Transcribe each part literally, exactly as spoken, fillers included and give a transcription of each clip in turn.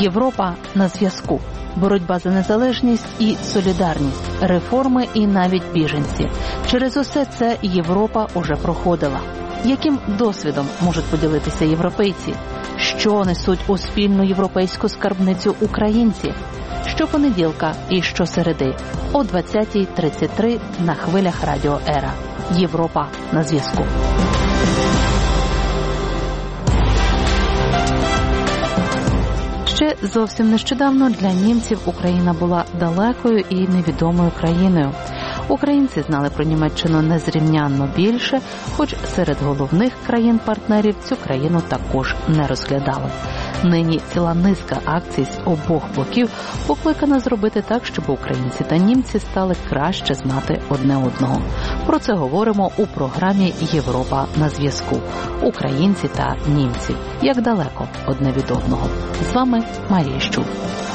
Європа на зв'язку. Боротьба за незалежність і солідарність, реформи і навіть біженці. Через усе це Європа уже проходила. Яким досвідом можуть поділитися європейці? Що несуть у спільну європейську скарбницю українці? Щопонеділка і щосереди о двадцятій тридцять три на хвилях Радіо Ера. Європа на зв'язку. Ще зовсім нещодавно для німців Україна була далекою і невідомою країною. Українці знали про Німеччину незрівнянно більше, хоч серед головних країн-партнерів цю країну також не розглядали. Нині ціла низка акцій з обох боків покликана зробити так, щоб українці та німці стали краще знати одне одного. Про це говоримо у програмі «Європа на зв'язку». Українці та німці. Як далеко одне від одного. З вами Марія Щур.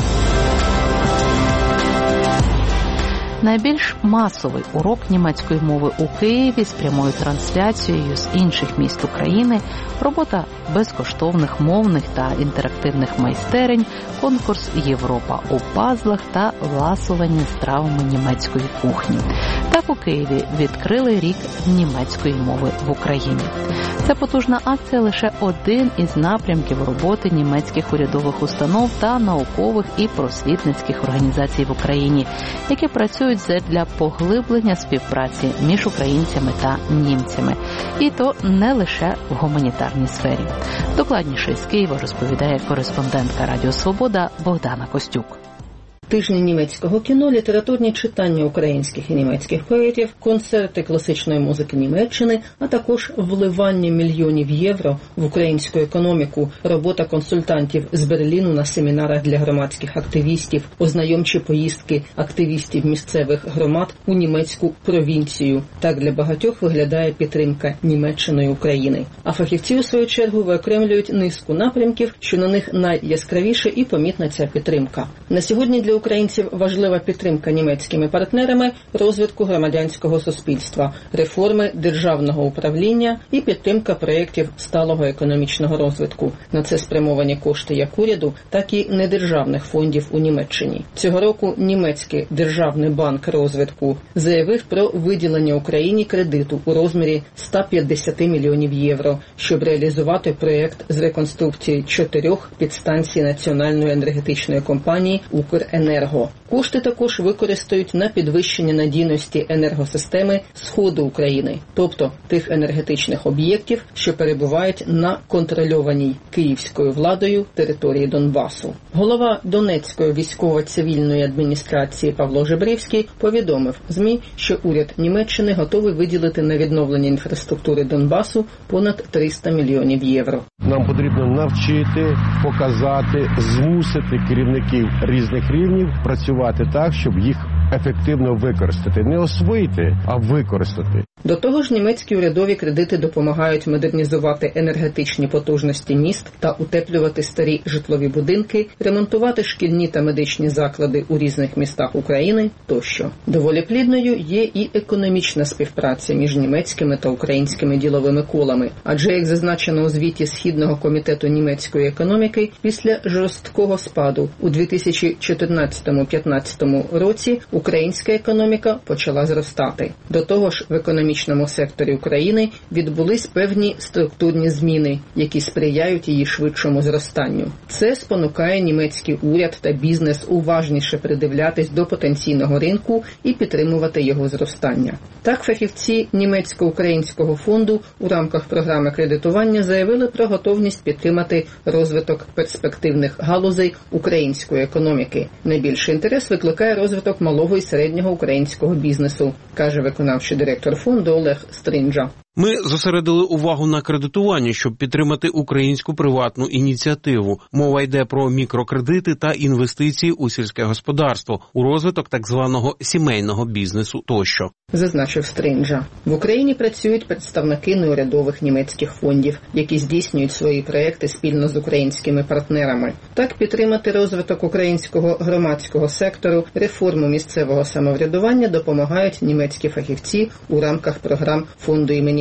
Найбільш масовий урок німецької мови у Києві з прямою трансляцією з інших міст України, робота безкоштовних мовних та інтерактивних майстерень, конкурс «Європа у пазлах» та ласування стравами німецької кухні. Так у Києві відкрили рік німецької мови в Україні. Ця потужна акція лише один із напрямків роботи німецьких урядових установ та наукових і просвітницьких організацій в Україні, які працюють для поглиблення співпраці між українцями та німцями. І то не лише в гуманітарній сфері. Докладніше з Києва розповідає кореспондентка Радіо Свобода Богдана Костюк. Тижні німецького кіно, літературні читання українських і німецьких поетів, концерти класичної музики Німеччини, а також вливання мільйонів євро в українську економіку, робота консультантів з Берліну на семінарах для громадських активістів, ознайомчі поїздки активістів місцевих громад у німецьку провінцію. Так для багатьох виглядає підтримка Німеччини України. А фахівці, у свою чергу, виокремлюють низку напрямків, що на них найяскравіше і помітна ця підтримка. На сьогодні для українців важлива підтримка німецькими партнерами розвитку громадянського суспільства, реформи державного управління і підтримка проєктів сталого економічного розвитку. На це спрямовані кошти як уряду, так і недержавних фондів у Німеччині. Цього року німецький державний банк розвитку заявив про виділення Україні кредиту у розмірі сто п'ятдесят мільйонів євро, щоб реалізувати проєкт з реконструкції чотирьох підстанцій національної енергетичної компанії «Укренерго». Кошти також використають на підвищення надійності енергосистеми Сходу України, тобто тих енергетичних об'єктів, що перебувають на контрольованій київською владою території Донбасу. Голова Донецької військово-цивільної адміністрації Павло Жебрівський повідомив ЗМІ, що уряд Німеччини готовий виділити на відновлення інфраструктури Донбасу понад триста мільйонів євро. Нам потрібно навчити, показати, змусити керівників різних рівнів працювати так, щоб їх ефективно використати. Не освоїти, а використати. До того ж, німецькі урядові кредити допомагають модернізувати енергетичні потужності міст та утеплювати старі житлові будинки, ремонтувати шкільні та медичні заклади у різних містах України тощо. Доволі плідною є і економічна співпраця між німецькими та українськими діловими колами. Адже, як зазначено у звіті Східного комітету німецької економіки, після жорсткого спаду у дві тисячі чотирнадцятому-п'ятнадцятому році українська економіка почала зростати. До того ж, в економічному секторі України відбулись певні структурні зміни, які сприяють її швидшому зростанню. Це спонукає німецький уряд та бізнес уважніше придивлятись до потенційного ринку і підтримувати його зростання. Так, фахівці німецько-українського фонду у рамках програми кредитування заявили про готовність підтримати розвиток перспективних галузей української економіки. Найбільший інтерес викликає розвиток малого і середнього українського бізнесу, каже виконавчий директор фонду Олег Стринджа. Ми зосередили увагу на кредитуванні, щоб підтримати українську приватну ініціативу. Мова йде про мікрокредити та інвестиції у сільське господарство, у розвиток так званого сімейного бізнесу тощо. Зазначив Стринджа. В Україні працюють представники неурядових німецьких фондів, які здійснюють свої проекти спільно з українськими партнерами. Так, підтримати розвиток українського громадського сектору, реформу місцевого самоврядування допомагають німецькі фахівці у рамках програм фонду імені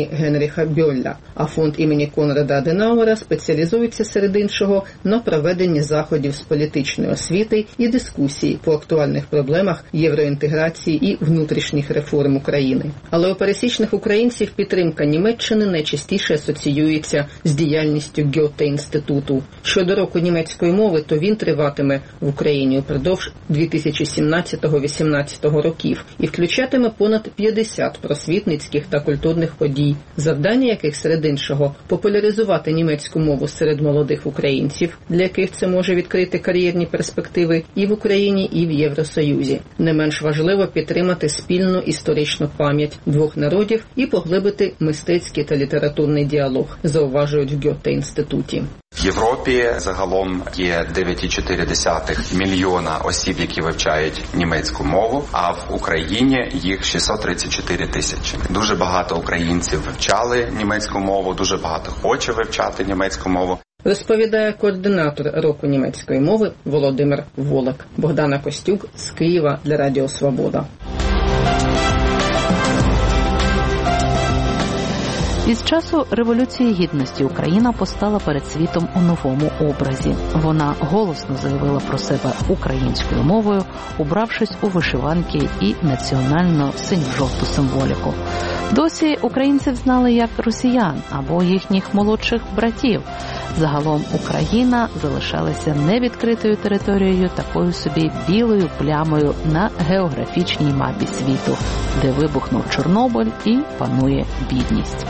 імені Генріха Бьолля, а фонд імені Конрада Аденауера спеціалізується серед іншого на проведенні заходів з політичної освіти і дискусій по актуальних проблемах євроінтеграції і внутрішніх реформ України. Але у пересічних українців підтримка Німеччини найчастіше асоціюється з діяльністю Гьоте-інституту. Щодо року німецької мови, то він триватиме в Україні упродовж дві тисячі сімнадцятого-вісімнадцятого років і включатиме понад п'ятдесят просвітницьких та культурних подій, завдання яких серед іншого популяризувати німецьку мову серед молодих українців, для яких це може відкрити кар'єрні перспективи і в Україні, і в Євросоюзі. Не менш важливо підтримати спільну історичну пам'ять двох народів і поглибити мистецький та літературний діалог, зауважують в Гьоте-інституті. В Європі загалом є дев'ять цілих чотири десятих мільйона осіб, які вивчають німецьку мову, а в Україні їх шістсот тридцять чотири тисячі. Дуже багато українців вивчали німецьку мову, дуже багато хоче вивчати німецьку мову. Розповідає координатор року німецької мови Володимир Волик. Богдана Костюк з Києва для Радіо Свобода. Із часу Революції Гідності Україна постала перед світом у новому образі. Вона голосно заявила про себе українською мовою, убравшись у вишиванки і національно синьо-жовту символіку. Досі українців знали як росіян або їхніх молодших братів. Загалом Україна залишалася невідкритою територією, такою собі білою плямою на географічній мапі світу, де вибухнув Чорнобиль і панує бідність.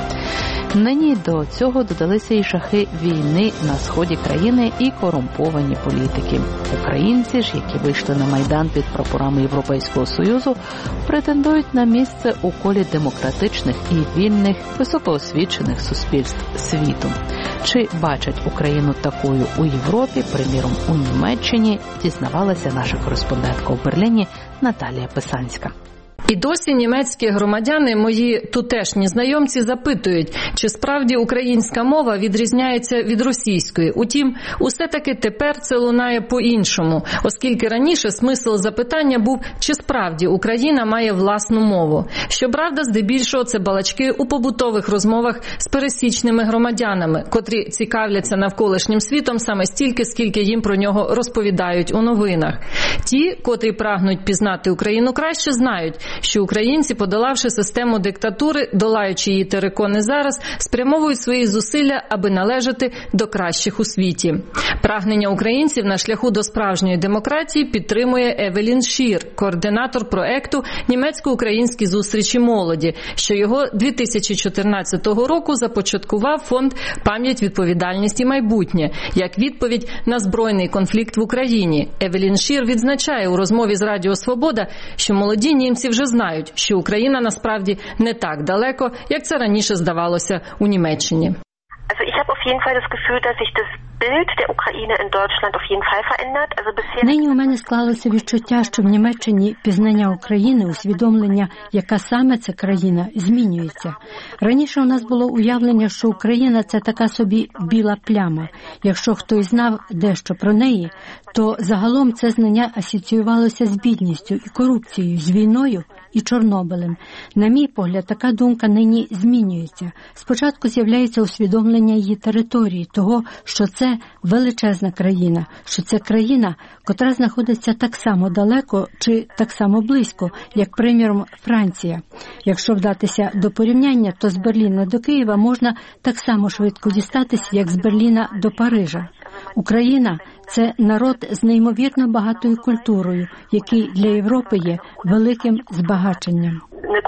Нині до цього додалися і шахи війни на сході країни і корумповані політики. Українці ж, які вийшли на Майдан під прапорами Європейського Союзу, претендують на місце у колі демократичних і вільних, високоосвічених суспільств світу. Чи бачать Україну такою у Європі, приміром у Німеччині, дізнавалася наша кореспондентка у Берліні Наталія Писанська. І досі німецькі громадяни, мої тутешні знайомці, запитують, чи справді українська мова відрізняється від російської. Утім, усе-таки тепер це лунає по-іншому, оскільки раніше смисл запитання був, чи справді Україна має власну мову. Щоправда, здебільшого це балачки у побутових розмовах з пересічними громадянами, котрі цікавляться навколишнім світом саме стільки, скільки їм про нього розповідають у новинах. Ті, котрі прагнуть пізнати Україну краще, знають, що українці, подолавши систему диктатури, долаючи її терикони зараз, спрямовують свої зусилля, аби належати до кращих у світі. Прагнення українців на шляху до справжньої демократії підтримує Евелін Шір, координатор проекту «Німецько-українські зустрічі молоді», що його дві тисячі чотирнадцятого року започаткував фонд «Пам'ять, відповідальність і майбутнє» як відповідь на збройний конфлікт в Україні. Евелін Шір відзначає у розмові з Радіо Свобода, що молоді німці вже знають, що Україна насправді не так далеко, як це раніше здавалося у Німеччині. Also ich habe auf jeden Fall das Gefühl, dass sich das Bild der Ukraine in Deutschland auf jeden Fall verändert. Also bisher... Нині у мене склалося відчуття, що в Німеччині пізнання України, усвідомлення, яка саме це країна, змінюється. Раніше у нас було уявлення, що Україна – це така собі біла пляма. Якщо хтось знав дещо про неї, то загалом це знання асоціювалося з бідністю і корупцією, з війною і Чорнобилем. На мій погляд, така думка нині змінюється. Спочатку з'являється усвідомлення її території, того, що це величезна країна, що це країна, котра знаходиться так само далеко чи так само близько, як, приміром, Франція. Якщо вдатися до порівняння, то з Берліна до Києва можна так само швидко дістатися, як з Берліна до Парижа. Україна – це народ з неймовірно багатою культурою, який для Європи є великим збагаченням.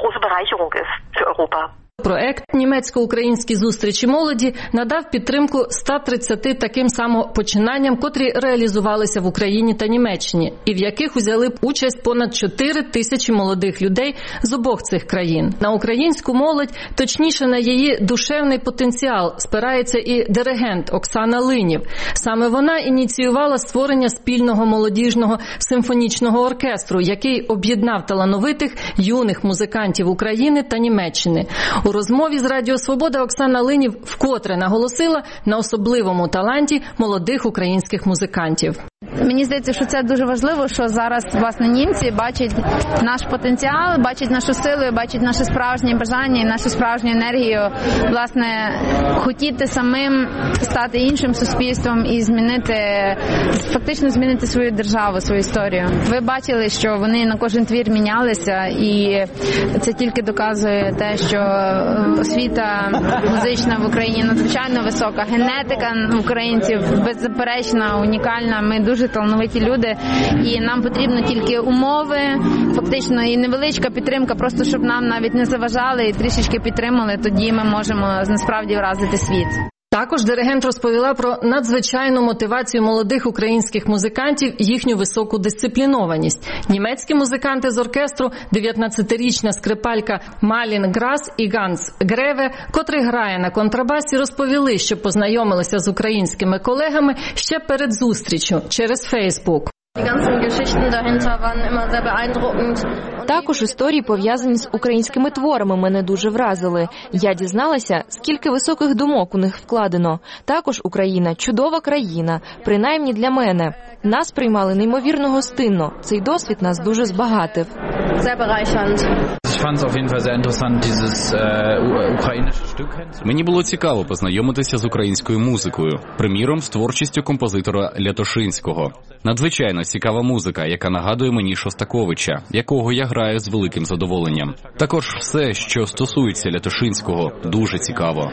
Проект «Німецько-українські зустрічі молоді» надав підтримку ста тридцяти таким само починанням, котрі реалізувалися в Україні та Німеччині, і в яких узяли б участь понад чотири тисячі молодих людей з обох цих країн. На українську молодь, точніше на її душевний потенціал, спирається і диригент Оксана Линів. Саме вона ініціювала створення спільного молодіжного симфонічного оркестру, який об'єднав талановитих юних музикантів України та Німеччини. У розмові з Радіо Свобода Оксана Линів вкотре наголосила на особливому таланті молодих українських музикантів. Мені здається, що це дуже важливо, що зараз, власне, німці бачать наш потенціал, бачать нашу силу, бачать наше справжнє бажання і нашу справжню енергію, власне, хотіти самим стати іншим суспільством і змінити, фактично змінити свою державу, свою історію. Ви бачили, що вони на кожен твір мінялися, і це тільки доказує те, що освіта музична в Україні надзвичайно висока, генетика українців беззаперечна, унікальна. Ми дуже талановиті люди, і нам потрібно тільки умови, фактично, і невеличка підтримка, просто щоб нам навіть не заважали і трішечки підтримали, тоді ми можемо насправді вразити світ. Також диригент розповіла про надзвичайну мотивацію молодих українських музикантів і їхню високу дисциплінованість. Німецькі музиканти з оркестру, дев'ятнадцятирічна скрипалька Малін Грас і Ганс Греве, котрий грає на контрабасі, розповіли, що познайомилися з українськими колегами ще перед зустрічю через Фейсбук. Також історії, пов'язані з українськими творами, мене дуже вразили. Я дізналася, скільки високих думок у них вкладено. Також Україна – чудова країна, принаймні для мене. Нас приймали неймовірно гостинно. Цей досвід нас дуже збагатив. Мені було цікаво познайомитися з українською музикою, приміром, з творчістю композитора Лятошинського. Надзвичайно цікава музика, яка нагадує мені Шостаковича, якого я граю з великим задоволенням. Також все, що стосується Лятошинського, дуже цікаво.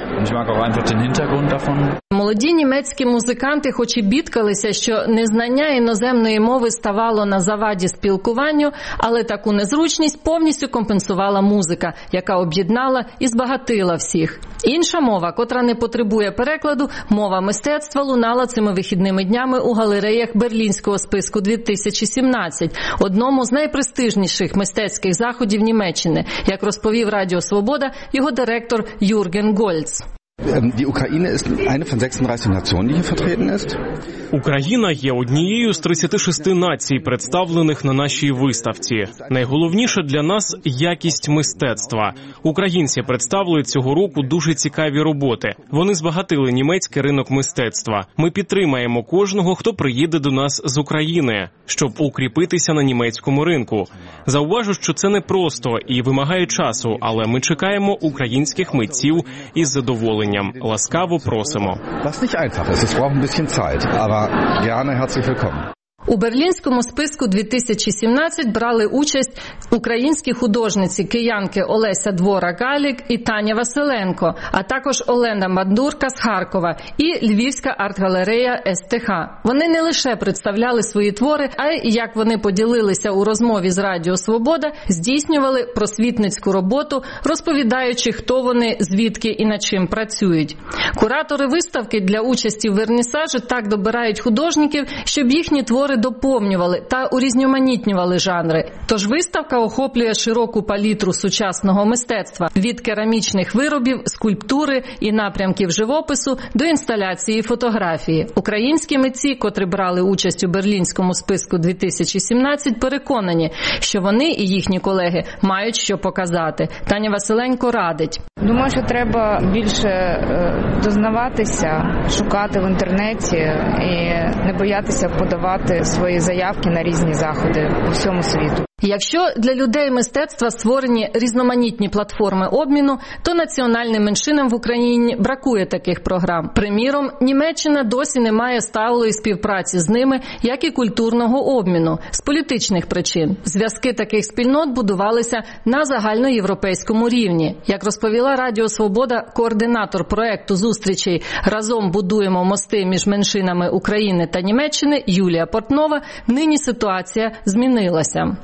Молоді німецькі музиканти хоч і бідкалися, що незнання іноземної мови ставало на заваді спілкуванню, але таку незручність повністю компенсувала музика, яка об'єднала і збагатила всіх. Інша мова, котра не потребує перекладу, мова мистецтва, лунала цими вихідними днями у галереях Берлінського списку дві тисячі сімнадцять, одному з найпрестижніших мистецьких заходів Німеччини, як розповів Радіо Свобода його директор Юрген Гольц. Die Ukraine ist eine von sechsunddreißig Nationen, die hier vertreten ist. Україна є однією з тридцяти шести націй, представлених на нашій виставці. Найголовніше для нас – якість мистецтва. Українці представили цього року дуже цікаві роботи. Вони збагатили німецький ринок мистецтва. Ми підтримаємо кожного, хто приїде до нас з України, щоб укріпитися на німецькому ринку. Зауважу, що це не просто і вимагає часу, але ми чекаємо українських митців із задоволенням. Ласкаво просимо. Was nicht einfach ist, es braucht ein bisschen Zeit, aber gerne herzlich willkommen. У берлінському списку дві тисячі сімнадцять брали участь українські художниці киянки Олеся Двора-Галік і Таня Василенко, а також Олена Мандурка з Харкова і Львівська арт-галерея ес те ха. Вони не лише представляли свої твори, а й, як вони поділилися у розмові з Радіо Свобода, здійснювали просвітницьку роботу, розповідаючи, хто вони, звідки і над чим працюють. Куратори виставки для участі в вернісажі так добирають художників, щоб їхні твори доповнювали та урізноманітнювали жанри. Тож виставка охоплює широку палітру сучасного мистецтва – від керамічних виробів, скульптури і напрямків живопису до інсталяції і фотографії. Українські митці, котрі брали участь у берлінському списку дві тисячі сімнадцять, переконані, що вони і їхні колеги мають що показати. Таня Василенко радить. Думаю, що треба більше дознаватися, шукати в інтернеті і не боятися подавати свої заявки на різні заходи по всьому світу. Якщо для людей мистецтва створені різноманітні платформи обміну, то національним меншинам в Україні бракує таких програм. Приміром, Німеччина досі не має сталої співпраці з ними, як і культурного обміну, з політичних причин. Зв'язки таких спільнот будувалися на загальноєвропейському рівні. Як розповіла Радіо Свобода, координатор проекту зустрічей «Разом будуємо мости між меншинами України та Німеччини» Юлія Портнова, нині ситуація змінилася.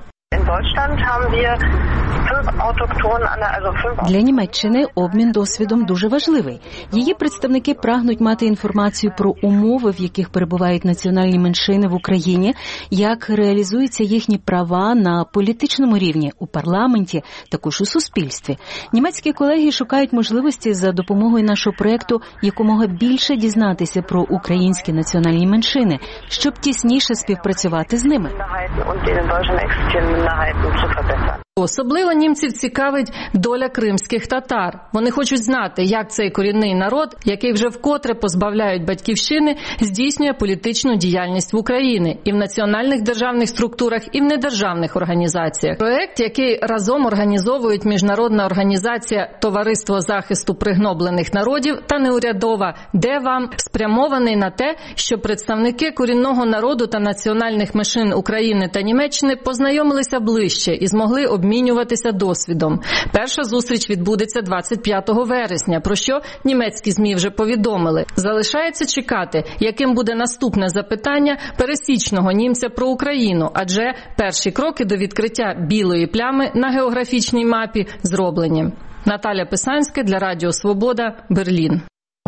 Для Німеччини обмін досвідом дуже важливий. Її представники прагнуть мати інформацію про умови, в яких перебувають національні меншини в Україні, як реалізуються їхні права на політичному рівні, у парламенті, також у суспільстві. Німецькі колеги шукають можливості за допомогою нашого проєкту якомога більше дізнатися про українські національні меншини, щоб тісніше співпрацювати з ними. Особливо німців цікавить доля кримських татар. Вони хочуть знати, як цей корінний народ, який вже вкотре позбавляють батьківщини, здійснює політичну діяльність в Україні і в національних державних структурах, і в недержавних організаціях. Проект, який разом організовують Міжнародна організація Товариство захисту пригноблених народів та неурядова «Де-Вам», спрямований на те, щоб представники корінного народу та національних меншин України та Німеччини познайомилися ближче і змогли обмінюватися досвідом. Перша зустріч відбудеться двадцять п'ятого вересня, про що німецькі ЗМІ вже повідомили. Залишається чекати, яким буде наступне запитання пересічного німця про Україну, адже перші кроки до відкриття білої плями на географічній мапі зроблені. Наталя Писанська для Радіо Свобода, Берлін.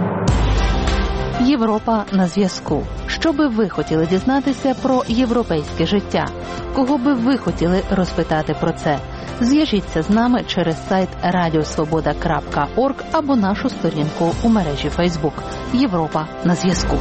Європа на зв'язку. Що би ви хотіли дізнатися про європейське життя? Кого би ви хотіли розпитати про це? Зв'яжіться з нами через сайт радіосвобода крапка орг або нашу сторінку у мережі Фейсбук. Європа на зв'язку.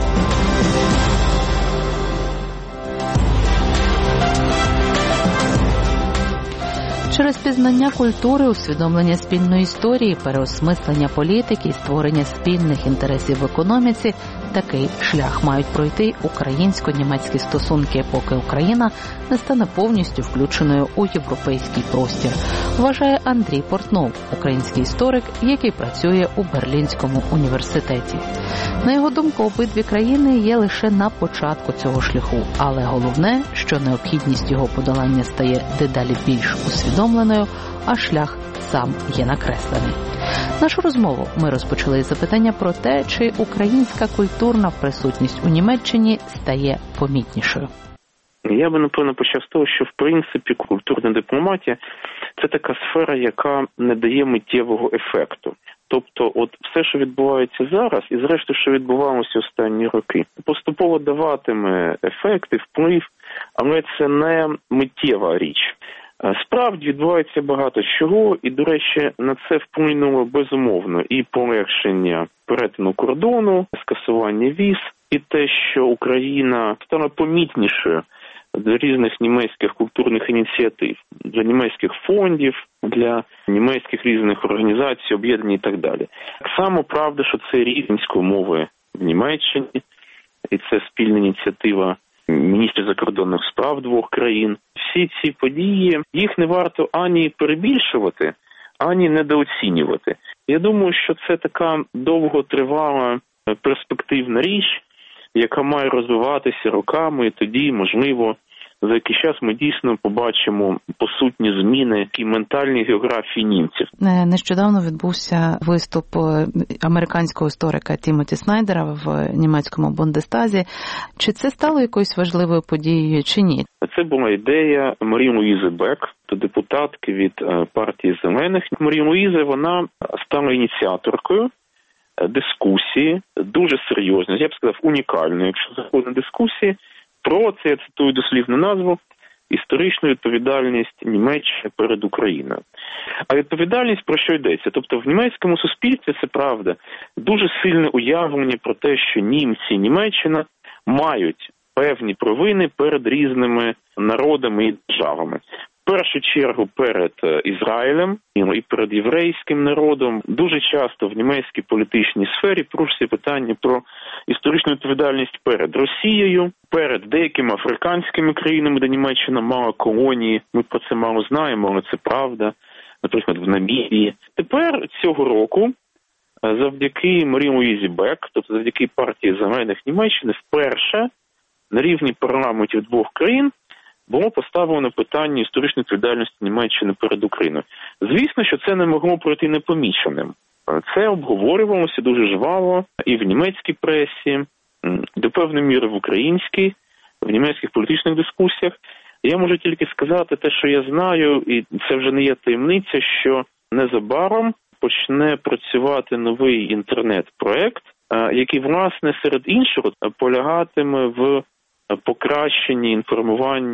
Через пізнання культури, усвідомлення спільної історії, переосмислення політики і створення спільних інтересів в економіці – такий шлях мають пройти українсько-німецькі стосунки, поки Україна не стане повністю включеною у європейський простір, вважає Андрій Портнов, український історик, який працює у Берлінському університеті. На його думку, обидві країни є лише на початку цього шляху, але головне, що необхідність його подолання стає дедалі більш усвідомленою, а шлях сам є накреслений. Нашу розмову ми розпочали із запитання про те, чи українська культурна присутність у Німеччині стає помітнішою. Я би, напевно, почав з того, що, в принципі, культурна дипломатія – це така сфера, яка не дає миттєвого ефекту. Тобто, от все, що відбувається зараз, і зрештою, що відбувалося останні роки, поступово даватиме ефект і вплив, але це не миттєва річ. Справді відбувається багато чого, і, до речі, на це вплинуло безумовно і полегшення перетину кордону, скасування віз, і те, що Україна стала помітнішою для різних німецьких культурних ініціатив, для німецьких фондів, для німецьких різних організацій, об'єднань і так далі. Так само правда, що це рівненської мови в Німеччині, і це спільна ініціатива міністрів закордонних справ двох країн. Всі ці події, їх не варто ані перебільшувати, ані недооцінювати. Я думаю, що це така довготривала перспективна річ, яка має розвиватися роками, і тоді, можливо, за який час ми дійсно побачимо посутні зміни в ментальній географії німців. Нещодавно відбувся виступ американського історика Тімоті Снайдера в німецькому Бундестазі. Чи це стало якоюсь важливою подією, чи ні? Це була ідея Марії Луїзи Бек, депутатки від партії Зелених. Марія Луїза, вона стала ініціаторкою дискусії, дуже серйозної, я б сказав, унікальної, якщо заходить на дискусії, про, це я цитую дослівну назву, історичну відповідальність Німеччини перед Україною. А відповідальність про що йдеться? Тобто в німецькому суспільстві, це правда, дуже сильне уявлення про те, що німці і Німеччина мають певні провини перед різними народами і державами. В першу чергу перед Ізраїлем і перед єврейським народом. Дуже часто в німецькій політичній сфері порушується питання про історичну відповідальність перед Росією, перед деякими африканськими країнами, де Німеччина мала колонії. Ми про це мало знаємо, але це правда. Наприклад, в Намібії. Тепер цього року, завдяки Марії Луїзі Бек, тобто завдяки партії Зелених Німеччини, вперше на рівні парламентів двох країн було поставлено питання історичної відповідальності Німеччини перед Україною. Звісно, що це не могло пройти непоміченим. Це обговорювалося дуже жваво і в німецькій пресі, до певної міри в українській, в німецьких політичних дискусіях. Я можу тільки сказати те, що я знаю, і це вже не є таємниця, що незабаром почне працювати новий інтернет-проект, який, власне, серед іншого полягатиме в покращенні інформування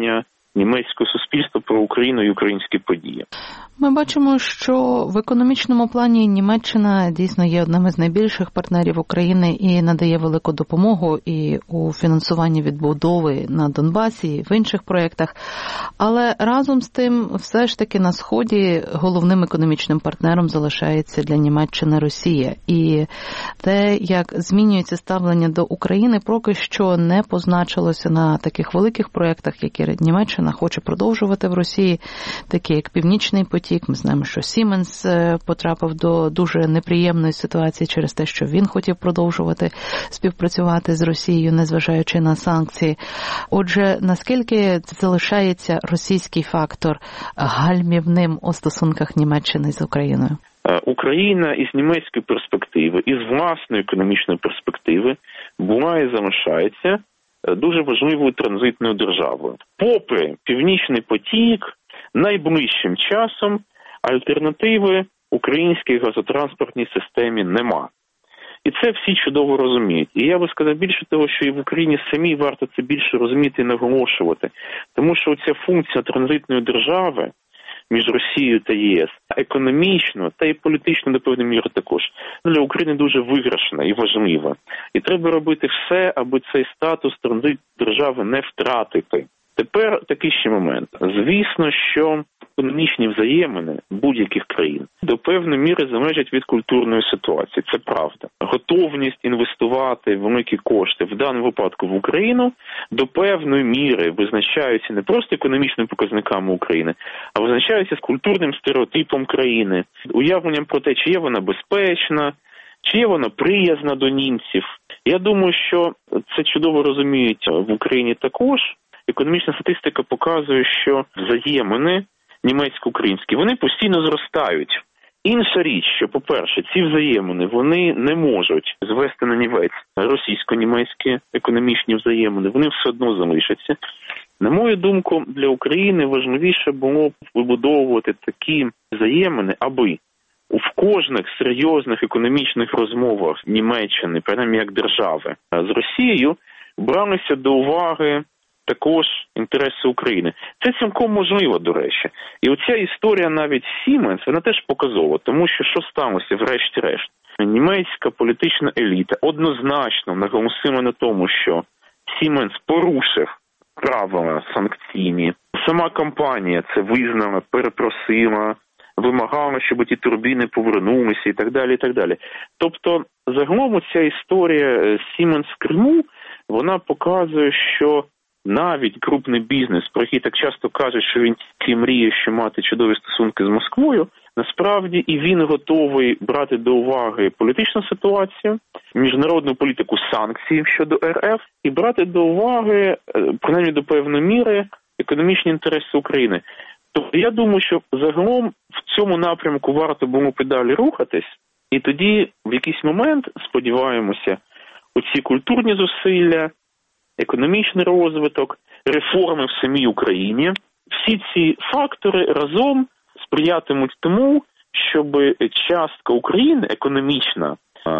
німецького суспільства про Україну і українські події. Ми бачимо, що в економічному плані Німеччина дійсно є одним із найбільших партнерів України і надає велику допомогу і у фінансуванні відбудови на Донбасі, і в інших проєктах. Але разом з тим, все ж таки на Сході головним економічним партнером залишається для Німеччини Росія. І те, як змінюється ставлення до України, поки що не позначилося на таких великих проєктах, які Німеччина хоче продовжувати в Росії, такі як Північний потік. Ми знаємо, що Сіменс потрапив до дуже неприємної ситуації через те, що він хотів продовжувати співпрацювати з Росією, незважаючи на санкції. Отже, наскільки залишається російський фактор гальмівним у стосунках Німеччини з Україною? Україна із німецької перспективи, із власної економічної перспективи була і залишається дуже важливою транзитною державою. Попри Північний потік, найближчим часом альтернативи українській газотранспортній системі нема. І це всі чудово розуміють. І я би сказав більше того, що і в Україні самій варто це більше розуміти і наголошувати. Тому що ця функція транзитної держави між Росією та ЄС економічно та й політично до певної міри також для України дуже виграшна і важлива. І треба робити все, аби цей статус транзитної держави не втратити. Тепер такий ще момент. Звісно, що економічні взаємини будь-яких країн до певної міри залежать від культурної ситуації. Це правда. Готовність інвестувати великі кошти, в даному випадку в Україну, до певної міри визначаються не просто економічними показниками України, а визначаються з культурним стереотипом країни, уявленням про те, чи є вона безпечна, чи є вона приязна до німців. Я думаю, що це чудово розуміють в Україні також. Економічна статистика показує, що взаємини німецько-українські, вони постійно зростають. Інша річ, що, по-перше, ці взаємини, вони не можуть звести на нівець російсько-німецькі економічні взаємини, вони все одно залишаться. На мою думку, для України важливіше було б вибудовувати такі взаємини, аби в кожних серйозних економічних розмовах Німеччини, принаймні як держави, з Росією, бралися до уваги також інтереси України. Це цілком можливо, до речі. І оця історія навіть Сіменс, вона теж показова, тому що що сталося врешті-решт? Німецька політична еліта однозначно наголосила на тому, що Сіменс порушив правила санкційні. Сама компанія це визнала, перепросила, вимагала, щоб ті турбіни повернулися і так далі, і так далі. Тобто, загалом ця історія Сіменс в Криму, вона показує, що навіть крупний бізнес, про який так часто кажуть, що він тільки мріє, що мати чудові стосунки з Москвою, насправді і він готовий брати до уваги політичну ситуацію, міжнародну політику санкцій щодо РФ і брати до уваги, принаймні до певної міри, економічні інтереси України. Тобто я думаю, що загалом в цьому напрямку варто було б далі рухатись, і тоді в якийсь момент, сподіваємося, оці культурні зусилля, економічний розвиток, реформи в самій Україні, всі ці фактори разом сприятимуть тому, щоб частка України економічна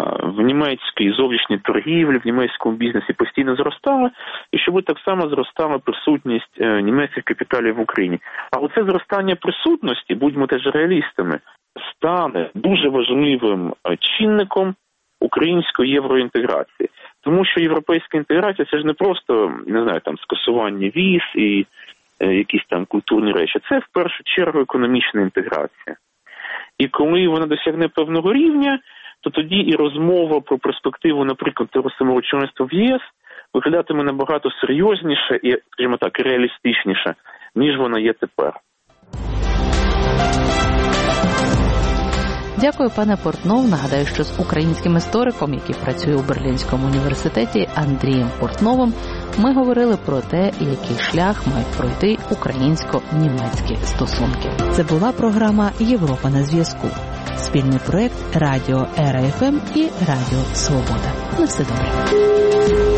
в німецькій зовнішній торгівлі, в німецькому бізнесі постійно зростала, і щоб так само зростала присутність німецьких капіталів в Україні. А оце зростання присутності, будьмо теж реалістами, стане дуже важливим чинником української євроінтеграції. Тому що європейська інтеграція – це ж не просто, не знаю, там скасування віз і е, якісь там культурні речі. Це в першу чергу економічна інтеграція. І коли вона досягне певного рівня, то тоді і розмова про перспективу, наприклад, того самого членства в ЄС виглядатиме набагато серйозніше і, скажімо так, реалістичніше, ніж вона є тепер. Дякую, пане Портнов. Нагадаю, що з українським істориком, який працює у Берлінському університеті, Андрієм Портновим, ми говорили про те, який шлях мають пройти українсько-німецькі стосунки. Це була програма «Європа на зв'язку». Спільний проєкт Радіо Ера еф ем і Радіо Свобода. На все добре.